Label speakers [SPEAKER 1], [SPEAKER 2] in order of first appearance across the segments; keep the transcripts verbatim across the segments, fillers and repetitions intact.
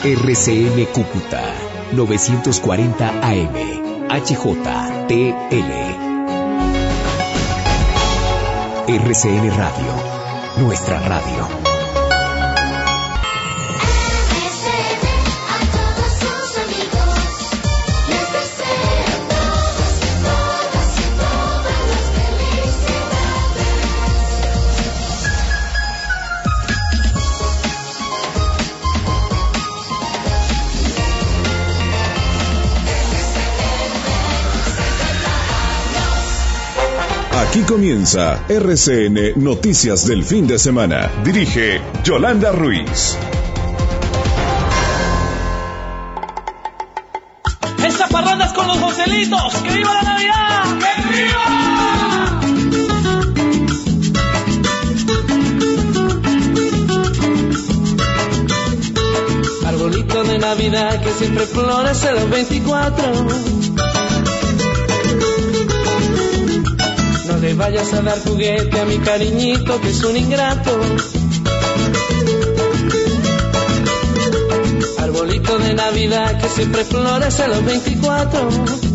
[SPEAKER 1] R C N Cúcuta, novecientos cuarenta A M, H J T L. R C N Radio, nuestra radio.
[SPEAKER 2] Aquí comienza R C N Noticias del Fin de Semana. Dirige Yolanda Ruiz.
[SPEAKER 3] ¡Esta parranda es con los Joselitos! ¡Que viva la Navidad! ¡Que
[SPEAKER 4] viva! Arbolito de Navidad que siempre florece los veinticuatro. No le vayas a dar juguete a mi cariñito que es un ingrato. Arbolito de Navidad que siempre florece los veinticuatro.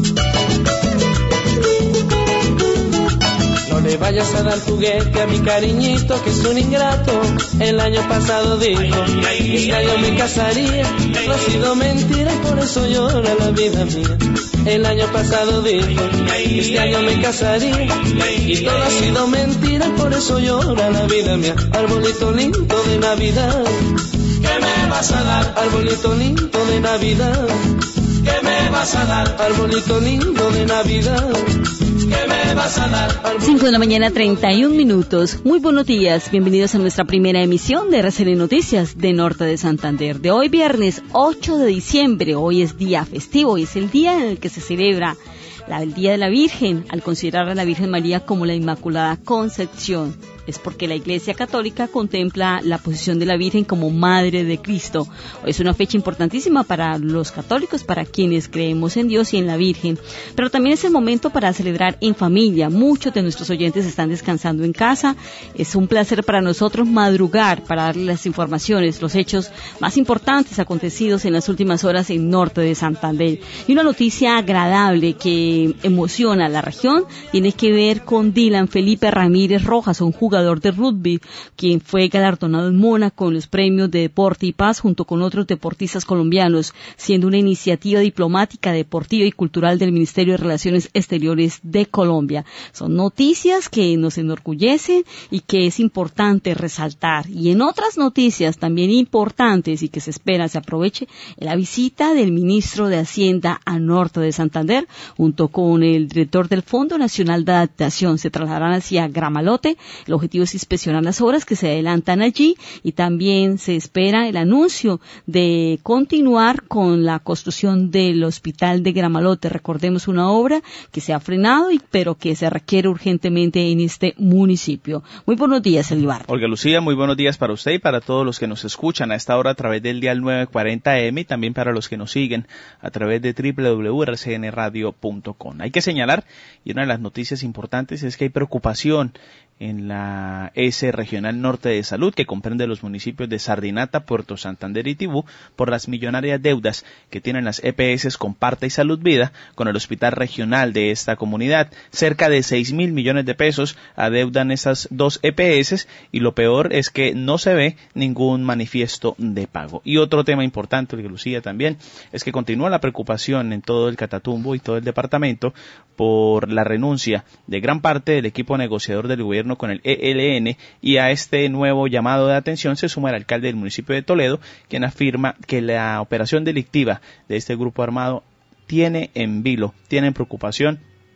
[SPEAKER 4] No le vayas a dar juguete a mi cariñito que es un ingrato. El año pasado dijo que este año me casaría. No ha sido mentira y por eso llora la vida mía. El año pasado dijo que este año me casaría. Y todo ha sido mentira y por eso llora la vida mía. Arbolito lindo de Navidad, ¿qué me vas a dar? Arbolito lindo de Navidad, ¿qué me vas a dar? Arbolito lindo de Navidad, ¿qué me vas a dar?
[SPEAKER 5] cinco de la mañana, treinta y un minutos. Muy buenos días, bienvenidos a nuestra primera emisión de R C N Noticias de Norte de Santander. De hoy viernes ocho de diciembre, hoy es día festivo, hoy es el día en el que se celebra la, el Día de la Virgen, al considerar a la Virgen María como la Inmaculada Concepción. Es porque la Iglesia Católica contempla la posición de la Virgen como Madre de Cristo. Es una fecha importantísima para los católicos, para quienes creemos en Dios y en la Virgen. Pero también es el momento para celebrar en familia. Muchos de nuestros oyentes están descansando en casa. Es un placer para nosotros madrugar para darles las informaciones, los hechos más importantes acontecidos en las últimas horas en Norte de Santander. Y una noticia agradable que emociona a la región tiene que ver con Dylan Felipe Ramírez Rojas, un jugador de rugby, quien fue galardonado en Mónaco con los premios de Deporte y Paz junto con otros deportistas colombianos, siendo una iniciativa diplomática, deportiva y cultural del Ministerio de Relaciones Exteriores de Colombia. Son noticias que nos enorgullecen y que es importante resaltar. Y en otras noticias también importantes y que se espera se aproveche la visita del ministro de Hacienda a Norte de Santander junto con el director del Fondo Nacional de Adaptación. Se trasladarán hacia Gramalote. El objetivo es inspeccionar las obras que se adelantan allí y también se espera el anuncio de continuar con la construcción del Hospital de Gramalote. Recordemos una obra que se ha frenado y pero que se requiere urgentemente en este municipio. Muy buenos días, Elibar.
[SPEAKER 6] Olga Lucía, muy buenos días para usted y para todos los que nos escuchan a esta hora a través del dial nueve cuarenta A M y también para los que nos siguen a través de doble u doble u doble u punto r c n radio punto com. Hay que señalar, y una de las noticias importantes es que hay preocupación en la E S Regional Norte de Salud, que comprende los municipios de Sardinata, Puerto Santander y Tibú, por las millonarias deudas que tienen las E P S Comparta y Salud Vida con el hospital regional de esta comunidad. Cerca de seis mil millones de pesos adeudan esas dos E P S y lo peor es que no se ve ningún manifiesto de pago. Y otro tema importante, Lucía, también, es que continúa la preocupación en todo el Catatumbo y todo el departamento por la renuncia de gran parte del equipo negociador del gobierno con el E L N, y a este nuevo llamado de atención se suma el alcalde del municipio de Toledo, quien afirma que la operación delictiva de este grupo armado tiene en vilo, tiene en preocupación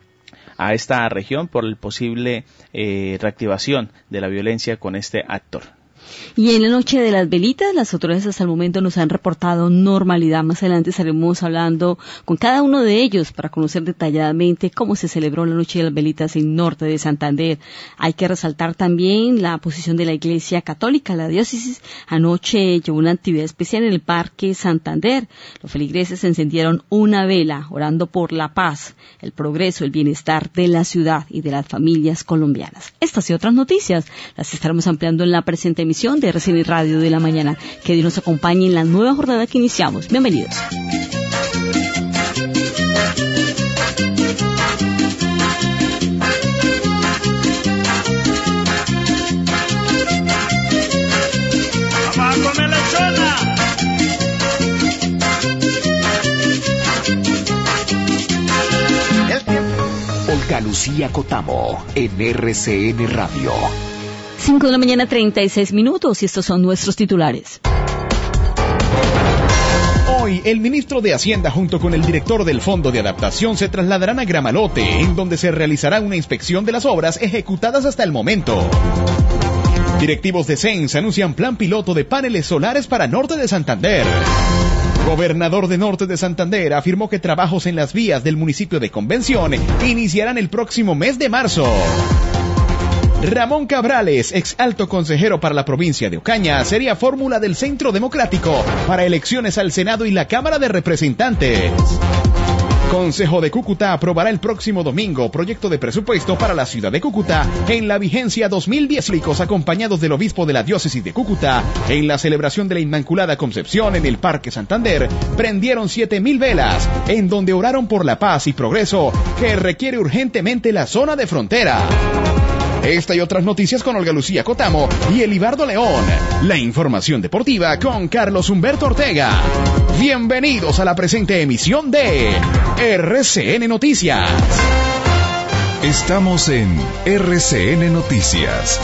[SPEAKER 6] a esta región por la posible eh, reactivación de la violencia con este actor.
[SPEAKER 5] Y en la noche de las velitas, las autoridades hasta el momento nos han reportado normalidad. Más adelante estaremos hablando con cada uno de ellos para conocer detalladamente cómo se celebró la noche de las velitas en Norte de Santander. Hay que resaltar también la posición de la Iglesia Católica. La diócesis anoche llevó una actividad especial en el Parque Santander. Los feligreses encendieron una vela orando por la paz, el progreso, el bienestar de la ciudad y de las familias colombianas. Estas y otras noticias las estaremos ampliando en la presente emisión emisión de R C N Radio de la Mañana. Que Dios nos acompañe en la nueva jornada que iniciamos. Bienvenidos.
[SPEAKER 1] Olga Lucía Cotamo en R C N Radio.
[SPEAKER 5] cinco de la mañana, treinta y seis minutos, y estos son nuestros titulares.
[SPEAKER 7] Hoy, el ministro de Hacienda junto con el director del Fondo de Adaptación se trasladarán a Gramalote, en donde se realizará una inspección de las obras ejecutadas hasta el momento. Directivos de C E N S anuncian plan piloto de paneles solares para Norte de Santander. Gobernador de Norte de Santander afirmó que trabajos en las vías del municipio de Convención iniciarán el próximo mes de marzo. Ramón Cabrales, ex alto consejero para la provincia de Ocaña, sería fórmula del Centro Democrático para elecciones al Senado y la Cámara de Representantes. Consejo de Cúcuta aprobará el próximo domingo proyecto de presupuesto para la ciudad de Cúcuta en la vigencia dos mil diez, acompañados del obispo de la diócesis de Cúcuta. En la celebración de la Inmaculada Concepción en el Parque Santander, prendieron siete mil velas, en donde oraron por la paz y progreso que requiere urgentemente la zona de frontera. Esta y otras noticias con Olga Lucía Cotamo y Elibardo León. La información deportiva con Carlos Humberto Ortega. Bienvenidos a la presente emisión de R C N Noticias.
[SPEAKER 2] Estamos en R C N Noticias.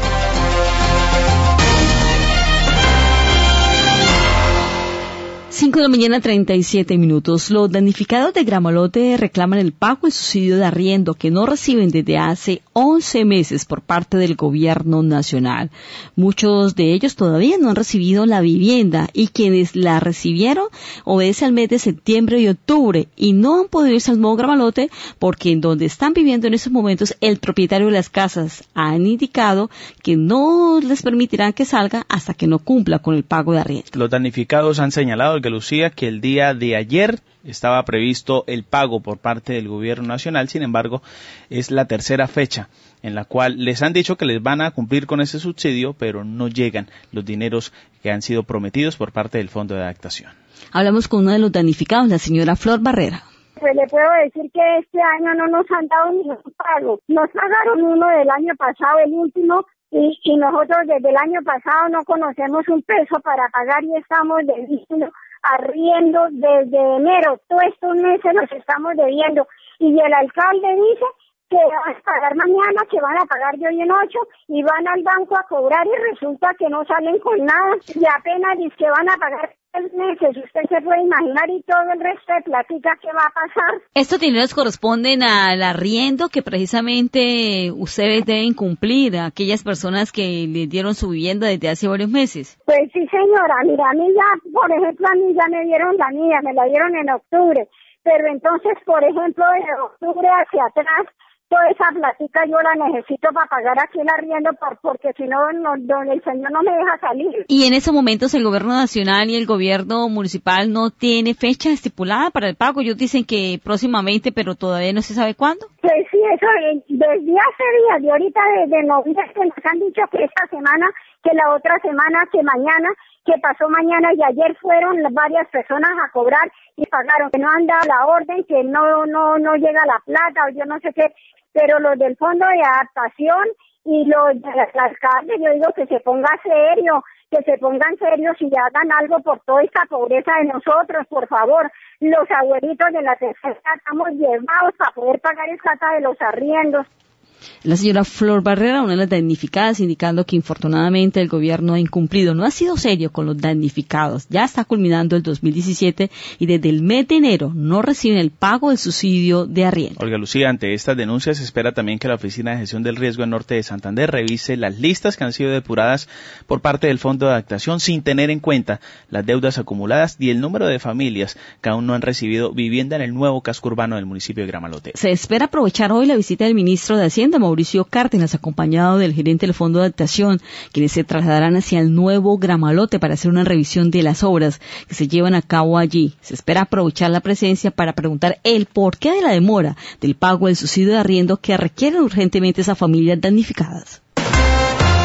[SPEAKER 5] cinco de la mañana, treinta y siete minutos. Los damnificados de Gramalote reclaman el pago del subsidio de arriendo que no reciben desde hace once meses por parte del gobierno nacional. Muchos de ellos todavía no han recibido la vivienda y quienes la recibieron obedece al mes de septiembre y octubre y no han podido irse al nuevo Gramalote porque en donde están viviendo en estos momentos el propietario de las casas han indicado que no les permitirán que salga hasta que no cumpla con el pago de arriendo.
[SPEAKER 6] Los damnificados han señalado que Lucía, que el día de ayer estaba previsto el pago por parte del gobierno nacional, sin embargo, es la tercera fecha en la cual les han dicho que les van a cumplir con ese subsidio, pero no llegan los dineros que han sido prometidos por parte del Fondo de Adaptación.
[SPEAKER 5] Hablamos con una de los damnificados, la señora Flor Barrera.
[SPEAKER 8] Pues le puedo decir que este año no nos han dado ningún pago. Nos pagaron uno del año pasado, el último, y, y nosotros desde el año pasado no conocemos un peso para pagar y estamos debiendo arriendo desde enero. Todos estos meses nos estamos debiendo y el alcalde dice que van a pagar mañana, que van a pagar de hoy en ocho y van al banco a cobrar y resulta que no salen con nada y apenas dicen que van a pagar tres meses. Usted se puede imaginar y todo el resto de platica que va a pasar.
[SPEAKER 5] Estos dineros corresponden al arriendo que precisamente ustedes deben cumplir a aquellas personas que les dieron su vivienda desde hace varios meses.
[SPEAKER 8] Pues sí, señora. Mira, a mí ya, por ejemplo, a mí ya me dieron la mía, me la dieron en octubre. Pero entonces, por ejemplo, de octubre hacia atrás, toda esa platica yo la necesito para pagar aquí el arriendo por, porque si no, no, no, el señor no me deja salir.
[SPEAKER 5] Y en estos momentos el gobierno nacional y el gobierno municipal no tiene fecha estipulada para el pago. Ellos dicen que próximamente, pero todavía no se sabe cuándo.
[SPEAKER 8] Pues sí, eso desde hace días, de ahorita desde noviembre que nos han dicho que esta semana, que la otra semana, que mañana, que pasó mañana y ayer fueron varias personas a cobrar y pagaron, que no han dado la orden, que no, no, no llega la plata o yo no sé qué. Pero los del Fondo de Adaptación y los del alcalde, yo digo que se ponga serio, que se pongan serios y hagan algo por toda esta pobreza de nosotros, por favor. Los abuelitos de la tercera estamos llevados para poder pagar el plata de los arriendos.
[SPEAKER 5] La señora Flor Barrera, una de las damnificadas, indicando que infortunadamente el gobierno ha incumplido, no ha sido serio con los damnificados. Ya está culminando el dos mil diecisiete y desde el mes de enero no reciben el pago del subsidio de arriendo.
[SPEAKER 6] Olga Lucía, ante estas denuncias se espera también que la Oficina de Gestión del Riesgo en Norte de Santander revise las listas que han sido depuradas por parte del Fondo de Adaptación sin tener en cuenta las deudas acumuladas y el número de familias que aún no han recibido vivienda en el nuevo casco urbano del municipio de Gramalote.
[SPEAKER 5] Se espera aprovechar hoy la visita del ministro de Hacienda, Mauricio Cárdenas, acompañado del gerente del Fondo de Adaptación, quienes se trasladarán hacia el nuevo Gramalote para hacer una revisión de las obras que se llevan a cabo allí. Se espera aprovechar la presencia para preguntar el porqué de la demora del pago del subsidio de arriendo que requieren urgentemente esas familias damnificadas.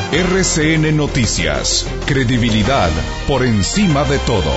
[SPEAKER 2] R C N Noticias. Credibilidad por encima de todo.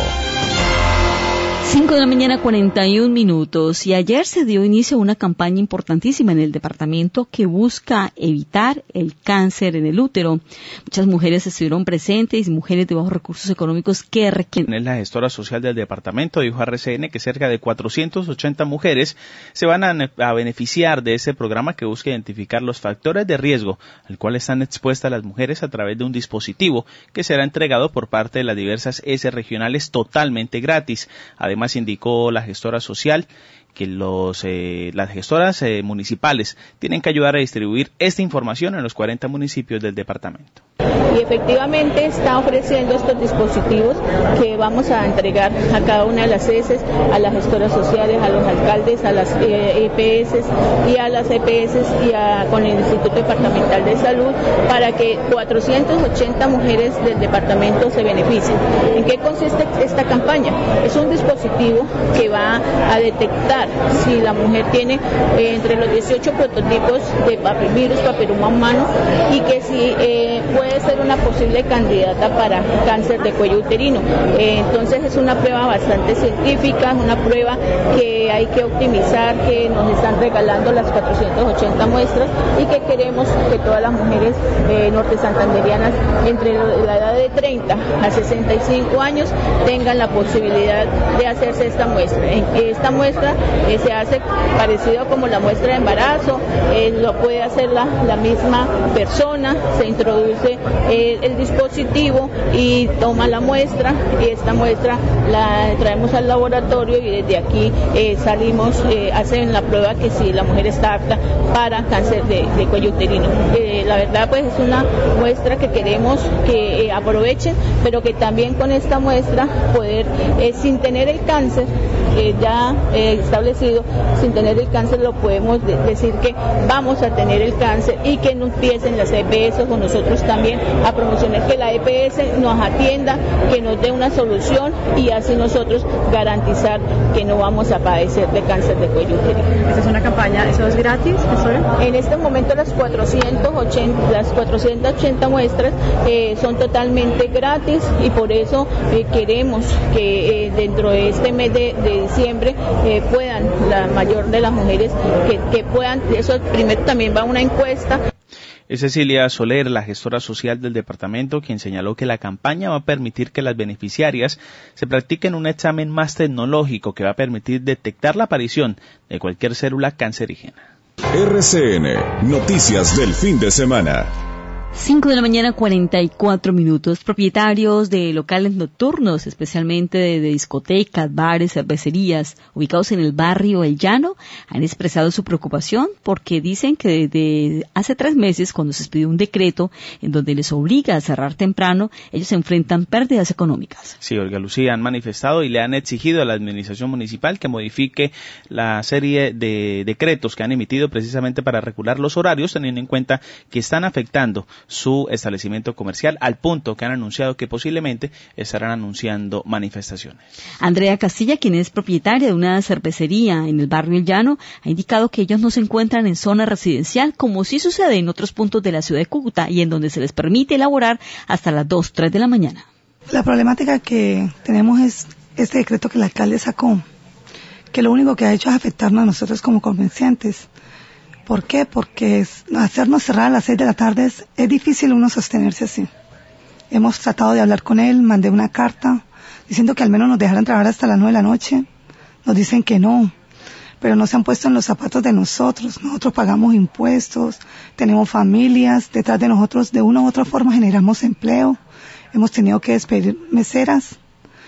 [SPEAKER 5] cinco de la mañana, cuarenta y un minutos. Y ayer se dio inicio a una campaña importantísima en el departamento que busca evitar el cáncer en el útero. Muchas mujeres estuvieron presentes y mujeres de bajos recursos económicos que requieren.
[SPEAKER 6] Es la gestora social del departamento, dijo a R C N que cerca de cuatrocientas ochenta mujeres se van a, a beneficiar de ese programa que busca identificar los factores de riesgo al cual están expuestas las mujeres a través de un dispositivo que será entregado por parte de las diversas E S E regionales totalmente gratis. Además, Además, indicó la gestora social que los, eh, las gestoras eh, municipales tienen que ayudar a distribuir esta información en los cuarenta municipios del departamento.
[SPEAKER 9] Y efectivamente está ofreciendo estos dispositivos que vamos a entregar a cada una de las E S Es, a las gestoras sociales, a los alcaldes, a las eh, E P S y a las E P S y a, con el Instituto Departamental de Salud para que cuatrocientas ochenta mujeres del departamento se beneficien. ¿En qué consiste esta campaña? Es un dispositivo que va a detectar si la mujer tiene eh, entre los dieciocho prototipos de virus papiloma humano y que si eh, puede ser una posible candidata para cáncer de cuello uterino. Eh, entonces es una prueba bastante científica, una prueba que hay que optimizar, que nos están regalando las cuatrocientas ochenta muestras y que queremos que todas las mujeres eh, norte santanderianas entre la edad de treinta a sesenta y cinco años tengan la posibilidad de hacerse esta muestra. Esta muestra eh, se hace parecido como la muestra de embarazo, eh, lo puede hacer la, la misma persona, se introduce eh, el dispositivo y toma la muestra, y esta muestra la traemos al laboratorio y desde aquí eh, salimos, eh, hacen la prueba que si la mujer está apta para cáncer de, de cuello uterino. Eh, la verdad pues es una muestra que queremos que eh, aprovechen, pero que también con esta muestra poder, eh, sin tener el cáncer eh, ya eh, establecido, sin tener el cáncer lo podemos de- decir que vamos a tener el cáncer y que no empiecen las E P S o nosotros también a promocionar que la E P S nos atienda, que nos dé una solución y así nosotros garantizar que no vamos a padecer de cáncer de cuello uterino.
[SPEAKER 10] ¿Esta es una campaña, eso es gratis? ¿Eso?
[SPEAKER 9] En este momento las cuatrocientas ochenta, las cuatrocientas ochenta muestras eh, son totalmente gratis y por eso eh, queremos que eh, dentro de este mes de, de diciembre eh, puedan, la mayor de las mujeres, que, que puedan, eso primero también va una encuesta.
[SPEAKER 6] Es Cecilia Soler, la gestora social del departamento, quien señaló que la campaña va a permitir que las beneficiarias se practiquen un examen más tecnológico que va a permitir detectar la aparición de cualquier célula cancerígena.
[SPEAKER 2] R C N, noticias del fin de semana.
[SPEAKER 5] cinco de la mañana, cuarenta y cuatro minutos. Propietarios de locales nocturnos, especialmente de, de discotecas, bares, cervecerías, ubicados en el barrio El Llano, han expresado su preocupación porque dicen que desde hace tres meses, cuando se expidió un decreto en donde les obliga a cerrar temprano, ellos se enfrentan pérdidas económicas.
[SPEAKER 6] Sí, Olga Lucía, han manifestado y le han exigido a la administración municipal que modifique la serie de decretos que han emitido precisamente para regular los horarios, teniendo en cuenta que están afectando su establecimiento comercial al punto que han anunciado que posiblemente estarán anunciando manifestaciones.
[SPEAKER 5] Andrea Castilla, quien es propietaria de una cervecería en el barrio El Llano, ha indicado que ellos no se encuentran en zona residencial como sí sucede en otros puntos de la ciudad de Cúcuta y en donde se les permite elaborar hasta las dos, tres de la mañana.
[SPEAKER 11] La problemática que tenemos es este decreto que el alcalde sacó, que lo único que ha hecho es afectarnos a nosotros como comerciantes. ¿Por qué? Porque es, hacernos cerrar a las seis de la tarde es, es difícil uno sostenerse así. Hemos tratado de hablar con él, mandé una carta diciendo que al menos nos dejaran trabajar hasta las nueve de la noche. Nos dicen que no, pero no se han puesto en los zapatos de nosotros. Nosotros pagamos impuestos, tenemos familias, detrás de nosotros de una u otra forma generamos empleo. Hemos tenido que despedir meseras.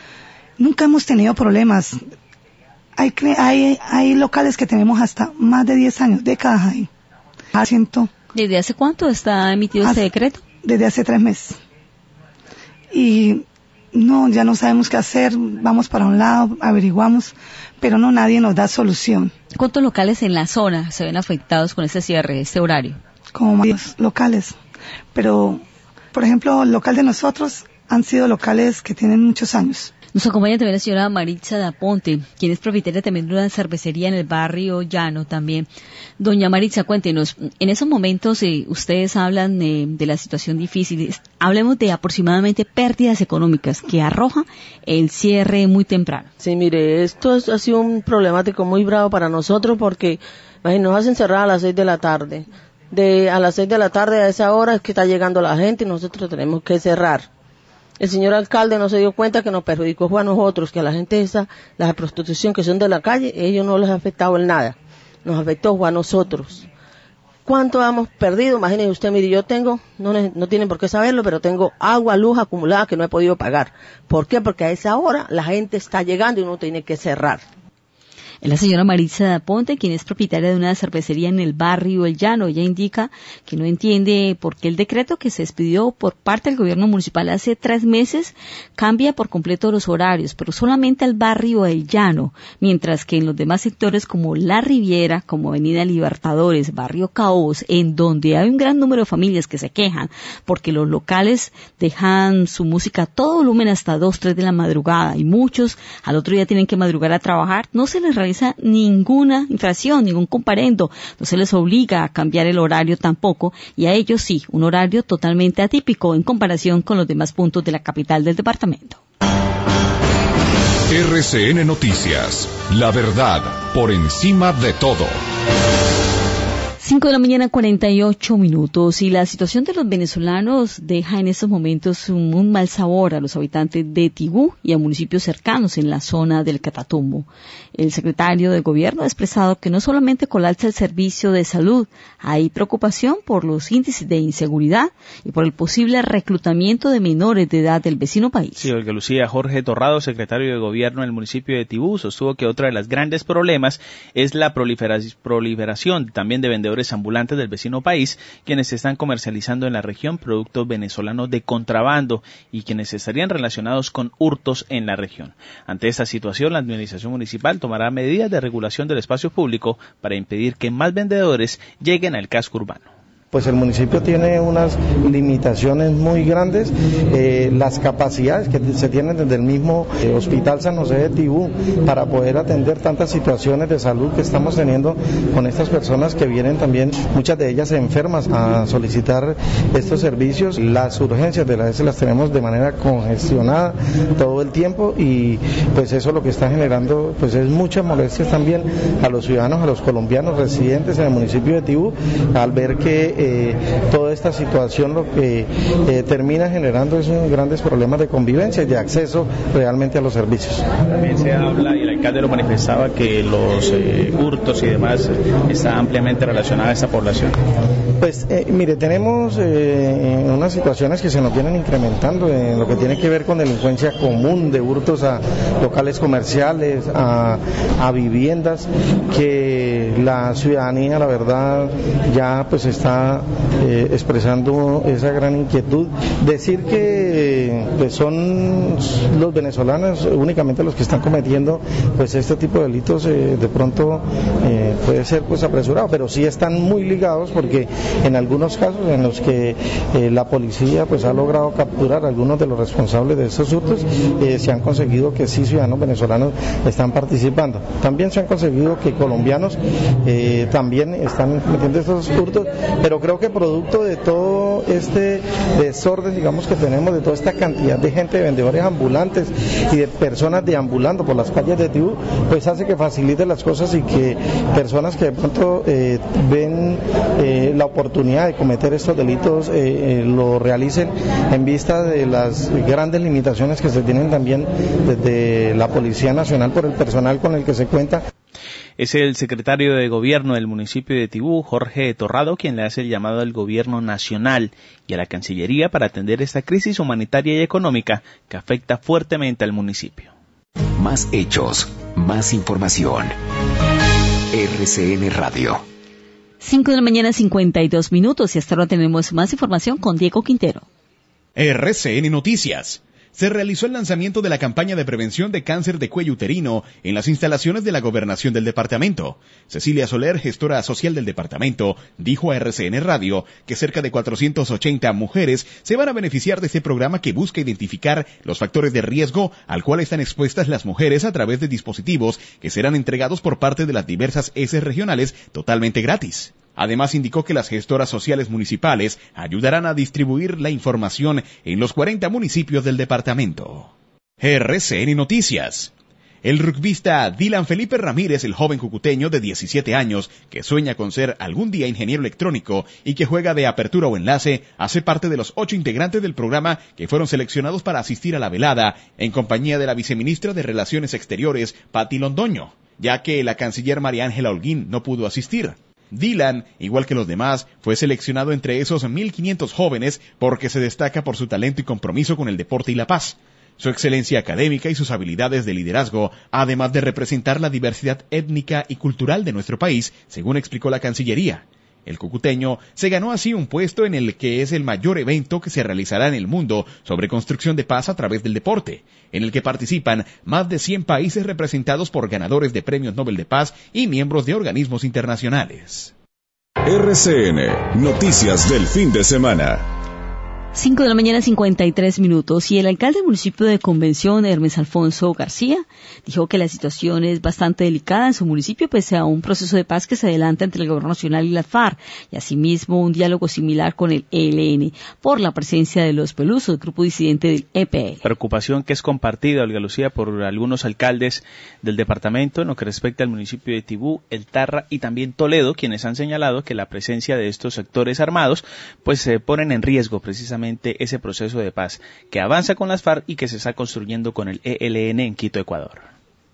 [SPEAKER 11] Nunca hemos tenido problemas. Hay, hay, hay locales que tenemos hasta más de diez años, décadas ahí. Asiento.
[SPEAKER 5] ¿Desde hace cuánto está emitido
[SPEAKER 11] hace,
[SPEAKER 5] este decreto?
[SPEAKER 11] Desde hace tres meses. Y no, ya no sabemos qué hacer, vamos para un lado, averiguamos, pero no, nadie nos da solución.
[SPEAKER 5] ¿Cuántos locales en la zona se ven afectados con este cierre, este horario?
[SPEAKER 11] Como varios locales, pero, por ejemplo, el local de nosotros han sido locales que tienen muchos años.
[SPEAKER 5] Nos acompaña también la señora Maritza Daponte, quien es propietaria también de una cervecería en el barrio Llano también. Doña Maritza, cuéntenos, en esos momentos eh, ustedes hablan eh, de la situación difícil. Hablemos de aproximadamente pérdidas económicas que arroja el cierre muy temprano.
[SPEAKER 12] Sí, mire, esto es, ha sido un problemático muy bravo para nosotros porque imagínate, nos hacen cerrar a las seis de la tarde. De a las seis de la tarde a esa hora es que está llegando la gente y nosotros tenemos que cerrar. El señor alcalde no se dio cuenta que nos perjudicó fue a nosotros, que a la gente esa, la de prostitución que son de la calle, ellos no les ha afectado en nada. Nos afectó fue a nosotros. ¿Cuánto hemos perdido? Imagínese usted, mire, yo tengo, no, no tienen por qué saberlo, pero tengo agua, luz acumulada que no he podido pagar. ¿Por qué? Porque a esa hora la gente está llegando y uno tiene que cerrar.
[SPEAKER 5] Es la señora Maritza Daponte, quien es propietaria de una cervecería en el barrio El Llano. Ella indica que no entiende por qué el decreto que se expidió por parte del gobierno municipal hace tres meses cambia por completo los horarios, pero solamente al barrio El Llano, mientras que en los demás sectores como La Riviera, como Avenida Libertadores, barrio Caos, en donde hay un gran número de familias que se quejan porque los locales dejan su música a todo volumen hasta dos, tres de la madrugada y muchos al otro día tienen que madrugar a trabajar, no se les realiza ninguna infracción, ningún comparendo, no se les obliga a cambiar el horario tampoco, y a ellos sí, un horario totalmente atípico en comparación con los demás puntos de la capital del departamento.
[SPEAKER 2] R C N Noticias, la verdad por encima de todo.
[SPEAKER 5] cinco de la mañana, cuarenta y ocho minutos, y la situación de los venezolanos deja en estos momentos un, un mal sabor a los habitantes de Tibú y a municipios cercanos en la zona del Catatumbo. El secretario de Gobierno ha expresado que no solamente colapsa el servicio de salud, hay preocupación por los índices de inseguridad y por el posible reclutamiento de menores de edad del vecino país.
[SPEAKER 6] Sí, Olga Lucía, Jorge Torrado, secretario de Gobierno del municipio de Tibú, sostuvo que otro de los grandes problemas es la proliferación, proliferación también de vendedores ambulantes del vecino país, quienes están comercializando en la región productos venezolanos de contrabando y quienes estarían relacionados con hurtos en la región. Ante esta situación, la administración municipal tomará medidas de regulación del espacio público para impedir que más vendedores lleguen al casco urbano.
[SPEAKER 13] Pues el municipio tiene unas limitaciones muy grandes, eh, las capacidades que se tienen desde el mismo eh, Hospital San José de Tibú para poder atender tantas situaciones de salud que estamos teniendo con estas personas que vienen también, muchas de ellas enfermas, a solicitar estos servicios. Las urgencias de la S las tenemos de manera congestionada todo el tiempo y pues eso lo que está generando pues es muchas molestias también a los ciudadanos, a los colombianos residentes en el municipio de Tibú, al ver que Eh, toda esta situación lo que eh, termina generando es un grandes problemas de convivencia y de acceso realmente a los servicios.
[SPEAKER 6] También se habla, y el alcalde lo manifestaba, que los eh, hurtos y demás está ampliamente relacionada a esta población.
[SPEAKER 13] Pues eh, mire, tenemos eh, unas situaciones que se nos vienen incrementando en lo que tiene que ver con delincuencia común, de hurtos a locales comerciales, a, a viviendas, que la ciudadanía, la verdad, ya pues está eh, expresando esa gran inquietud. Decir que pues son los venezolanos únicamente los que están cometiendo pues este tipo de delitos eh, de pronto eh, puede ser pues apresurado, pero sí están muy ligados porque en algunos casos en los que eh, la policía pues ha logrado capturar a algunos de los responsables de estos hurtos, eh, se han conseguido que sí ciudadanos venezolanos están participando. También se han conseguido que colombianos eh, también están cometiendo estos hurtos, pero creo que producto de todo este desorden, digamos, que tenemos, de toda esta cantidad de gente, de vendedores ambulantes y de personas deambulando por las calles de Tibú, pues hace que facilite las cosas y que personas que de pronto eh, ven eh, la oportunidad de cometer estos delitos eh, eh, lo realicen en vista de las grandes limitaciones que se tienen también desde la Policía Nacional por el personal con el que se cuenta.
[SPEAKER 6] Es el secretario de Gobierno del municipio de Tibú, Jorge Torrado, quien le hace el llamado al Gobierno nacional y a la Cancillería para atender esta crisis humanitaria y económica que afecta fuertemente al municipio.
[SPEAKER 1] Más hechos, más información. R C N Radio.
[SPEAKER 5] cinco de la mañana, cincuenta y dos minutos, y hasta ahora tenemos más información con Diego Quintero.
[SPEAKER 7] R C N Noticias. se realizó el lanzamiento de la campaña de prevención de cáncer de cuello uterino en las instalaciones de la gobernación del departamento. Cecilia Soler, gestora social del departamento, dijo a R C N Radio que cerca de cuatrocientas ochenta mujeres se van a beneficiar de este programa que busca identificar los factores de riesgo al cual están expuestas las mujeres a través de dispositivos que serán entregados por parte de las diversas E S regionales totalmente gratis. Además, indicó que las gestoras sociales municipales ayudarán a distribuir la información en los cuarenta municipios del departamento. R C N Noticias. El rugbista Dylan Felipe Ramírez, el joven cucuteño de diecisiete años, que sueña con ser algún día ingeniero electrónico y que juega de apertura o enlace, hace parte de los ocho integrantes del programa que fueron seleccionados para asistir a la velada en compañía de la viceministra de Relaciones Exteriores, Patti Londoño, ya que la canciller María Ángela Holguín no pudo asistir. Dylan, igual que los demás, fue seleccionado entre esos mil quinientos jóvenes porque se destaca por su talento y compromiso con el deporte y la paz, su excelencia académica y sus habilidades de liderazgo, además de representar la diversidad étnica y cultural de nuestro país, según explicó la Cancillería. El cucuteño se ganó así un puesto en el que es el mayor evento que se realizará en el mundo sobre construcción de paz a través del deporte, en el que participan más de cien países representados por ganadores de premios Nobel de Paz y miembros de organismos internacionales.
[SPEAKER 2] R C N, noticias del fin de semana.
[SPEAKER 5] cinco de la mañana, cincuenta y tres minutos, y el alcalde del municipio de Convención, Hermes Alfonso García, dijo que la situación es bastante delicada en su municipio pese a un proceso de paz que se adelanta entre el gobierno nacional y las FARC, y asimismo un diálogo similar con el E L N, por la presencia de los Pelusos, el grupo disidente del E P L.
[SPEAKER 6] Preocupación que es compartida, Olga Lucía, por algunos alcaldes del departamento en lo que respecta al municipio de Tibú, El Tarra y también Toledo, quienes han señalado que la presencia de estos sectores armados pues se ponen en riesgo precisamente ese proceso de paz que avanza con las FARC y que se está construyendo con el E L N en Quito, Ecuador.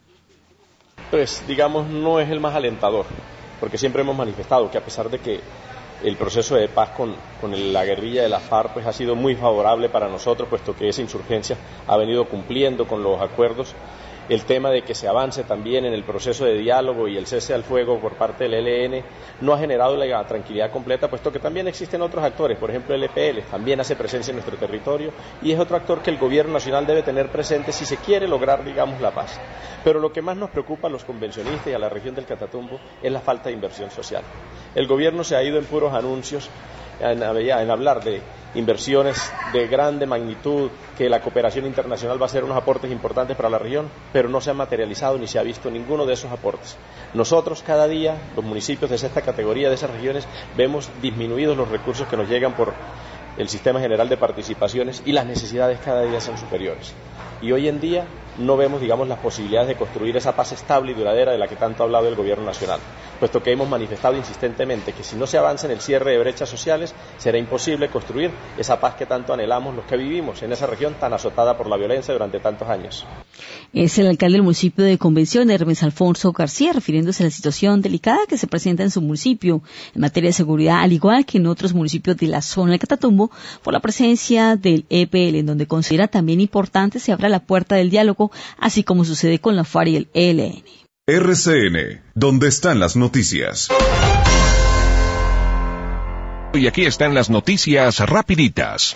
[SPEAKER 14] Pues digamos no es el más alentador, porque siempre hemos manifestado que a pesar de que el proceso de paz con, con el, la guerrilla de la FARC pues ha sido muy favorable para nosotros, puesto que esa insurgencia ha venido cumpliendo con los acuerdos. El tema de que se avance también en el proceso de diálogo y el cese al fuego por parte del E L N no ha generado la tranquilidad completa, puesto que también existen otros actores, por ejemplo el E P L también hace presencia en nuestro territorio y es otro actor que el gobierno nacional debe tener presente si se quiere lograr, digamos, la paz. Pero lo que más nos preocupa a los convencionistas y a la región del Catatumbo es la falta de inversión social. El gobierno se ha ido en puros anuncios, en, en hablar de inversiones de grande magnitud, que la cooperación internacional va a hacer unos aportes importantes para la región, pero no se ha materializado ni se ha visto ninguno de esos aportes. Nosotros cada día, los municipios de esta categoría, de esas regiones, vemos disminuidos los recursos que nos llegan por el sistema general de participaciones y las necesidades cada día son superiores. Y hoy en día no vemos, digamos, las posibilidades de construir esa paz estable y duradera de la que tanto ha hablado el gobierno nacional, puesto que hemos manifestado insistentemente que si no se avanza en el cierre de brechas sociales, será imposible construir esa paz que tanto anhelamos los que vivimos en esa región tan azotada por la violencia durante tantos años.
[SPEAKER 5] Es el alcalde del municipio de Convención, Hermes Alfonso García, refiriéndose a la situación delicada que se presenta en su municipio en materia de seguridad, al igual que en otros municipios de la zona del Catatumbo, por la presencia del E P L, en donde considera también importante se abra la puerta del diálogo, así como sucede con la FARC y el E L N.
[SPEAKER 2] R C N, donde están las noticias.
[SPEAKER 15] Y aquí están las noticias rapiditas.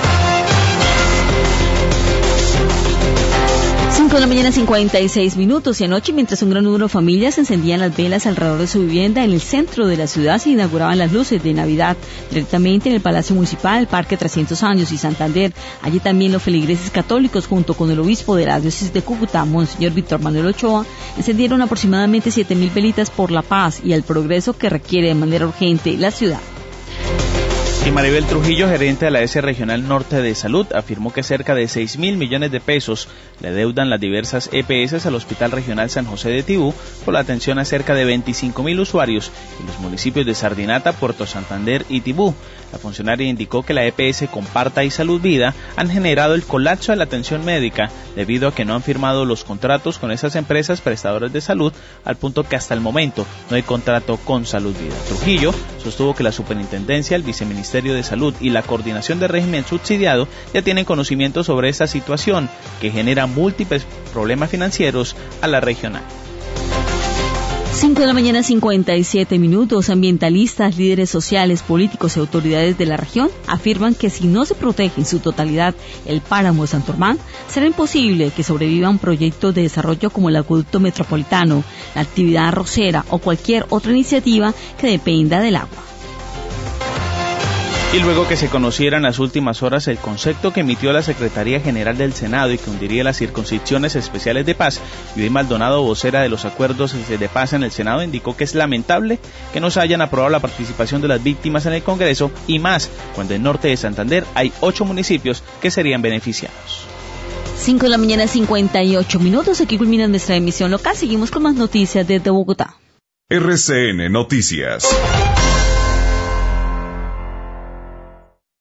[SPEAKER 5] cinco de la mañana, cincuenta y seis minutos, y anoche, mientras un gran número de familias encendían las velas alrededor de su vivienda en el centro de la ciudad, se inauguraban las luces de Navidad directamente en el Palacio Municipal, el Parque trescientos años y Santander. Allí también los feligreses católicos, junto con el obispo de la diócesis de Cúcuta, Monseñor Víctor Manuel Ochoa, encendieron aproximadamente siete mil velitas por la paz y el progreso que requiere de manera urgente la ciudad.
[SPEAKER 6] Y Maribel Trujillo, gerente de la S Regional Norte de Salud, afirmó que cerca de seis mil millones de pesos le deudan las diversas E P S al Hospital Regional San José de Tibú por la atención a cerca de veinticinco mil usuarios en los municipios de Sardinata, Puerto Santander y Tibú. La funcionaria indicó que la E P S Comparta y Salud Vida han generado el colapso de la atención médica debido a que no han firmado los contratos con esas empresas prestadoras de salud, al punto que hasta el momento no hay contrato con Salud Vida. Trujillo sostuvo que la superintendencia, el viceministerio de Salud y la coordinación de régimen subsidiado ya tienen conocimiento sobre esta situación que genera múltiples problemas financieros a la regional.
[SPEAKER 5] cinco de la mañana, cincuenta y siete minutos. Ambientalistas, líderes sociales, políticos y autoridades de la región afirman que si no se protege en su totalidad el páramo de Santormán, será imposible que sobrevivan proyectos de desarrollo como el acueducto metropolitano, la actividad arrocera o cualquier otra iniciativa que dependa del agua.
[SPEAKER 6] Y luego que se conociera en las últimas horas el concepto que emitió la Secretaría General del Senado y que hundiría las circunscripciones especiales de paz, Judith Maldonado, vocera de los acuerdos de paz en el Senado, indicó que es lamentable que no se hayan aprobado la participación de las víctimas en el Congreso, y más cuando en norte de Santander hay ocho municipios que serían beneficiados.
[SPEAKER 5] cinco de la mañana, cincuenta y ocho minutos. Aquí culmina nuestra emisión local. Seguimos con más noticias desde Bogotá.
[SPEAKER 2] R C N Noticias.